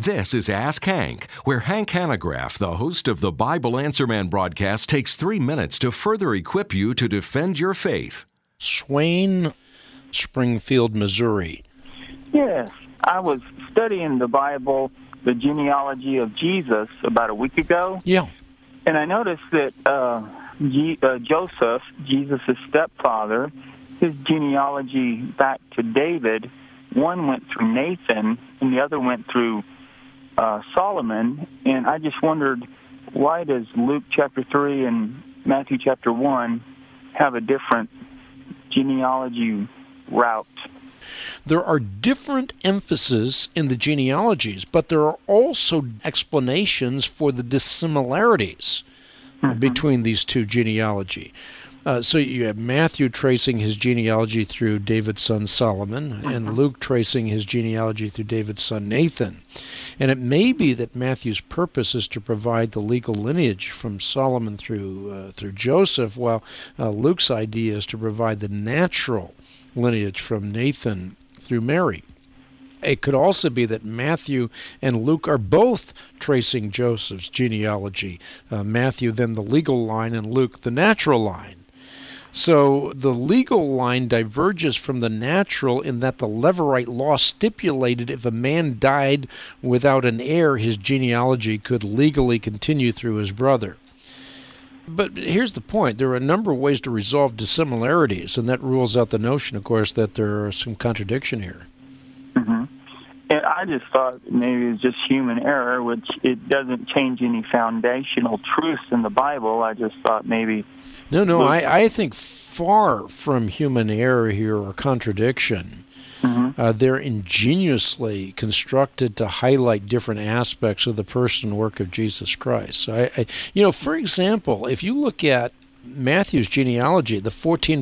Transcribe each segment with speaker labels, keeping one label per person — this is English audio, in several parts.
Speaker 1: This is Ask Hank, where Hank Hanegraaff, the host of the Bible Answer Man broadcast, takes 3 minutes to further equip you to defend your faith.
Speaker 2: Swain, Springfield, Missouri.
Speaker 3: Yes, I was studying the Bible, the genealogy of Jesus, about a week ago.
Speaker 2: Yeah.
Speaker 3: And I noticed that Joseph, Jesus' stepfather, his genealogy back to David, one went through Nathan and the other went through Solomon. And I just wondered, why does Luke chapter 3 and Matthew chapter 1 have a different genealogy route?
Speaker 2: There are different emphases in the genealogies, but there are also explanations for the dissimilarities between these two genealogy. So you have Matthew tracing his genealogy through David's son Solomon, and Luke tracing his genealogy through David's son Nathan. And it may be that Matthew's purpose is to provide the legal lineage from Solomon through Joseph, while Luke's idea is to provide the natural lineage from Nathan through Mary. It could also be that Matthew and Luke are both tracing Joseph's genealogy. Matthew then the legal line and Luke the natural line. So the legal line diverges from the natural in that the Levirate law stipulated if a man died without an heir, his genealogy could legally continue through his brother. But here's the point. There are a number of ways to resolve dissimilarities, and that rules out the notion, of course, that there are some contradiction here.
Speaker 3: Mm-hmm. And I just thought maybe it was just human error, which it doesn't change any foundational truths in the Bible. I just thought maybe...
Speaker 2: No, I think far from human error here or contradiction. They're ingeniously constructed to highlight different aspects of the person and work of Jesus Christ. So for example, if you look at Matthew's genealogy, the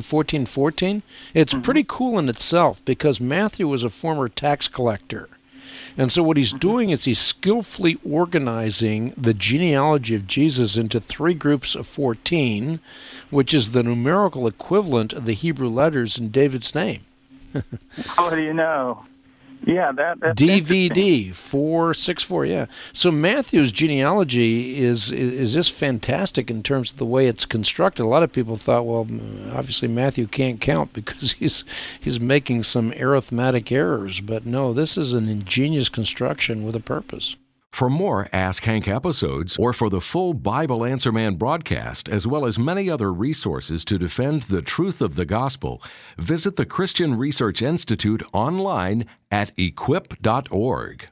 Speaker 2: 14, it's pretty cool in itself because Matthew was a former tax collector. And so what he's doing is he's skillfully organizing the genealogy of Jesus into 3 groups of 14, which is the numerical equivalent of the Hebrew letters in David's name.
Speaker 3: How do you know? Yeah, that's
Speaker 2: DVD 464. Yeah. So Matthew's genealogy is just fantastic in terms of the way it's constructed. A lot of people thought, well, obviously Matthew can't count because he's making some arithmetic errors. But no, this is an ingenious construction with a purpose.
Speaker 1: For more Ask Hank episodes, or for the full Bible Answer Man broadcast, as well as many other resources to defend the truth of the gospel, visit the Christian Research Institute online at equip.org.